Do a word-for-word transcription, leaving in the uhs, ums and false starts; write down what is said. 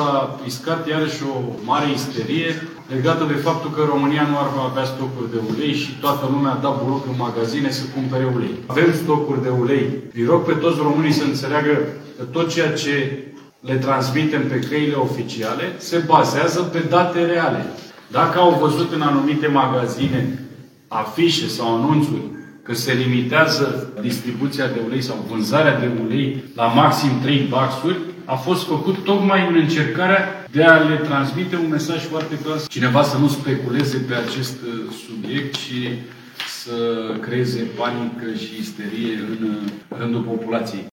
s-a iscat iarăși o mare isterie legată de faptul că România nu ar avea stocuri de ulei și toată lumea a dat buruc în magazine să cumpere ulei. Avem stocuri de ulei. Îi rog pe toți românii să înțeleagă că tot ceea ce le transmitem pe căile oficiale se bazează pe date reale. Dacă au văzut în anumite magazine afișe sau anunțuri că se limitează distribuția de ulei sau vânzarea de ulei la maxim trei baxuri, a fost făcut tocmai în încercarea de a le transmite un mesaj foarte clar. Cineva să nu speculeze pe acest subiect și să creeze panică și isterie în rândul populației.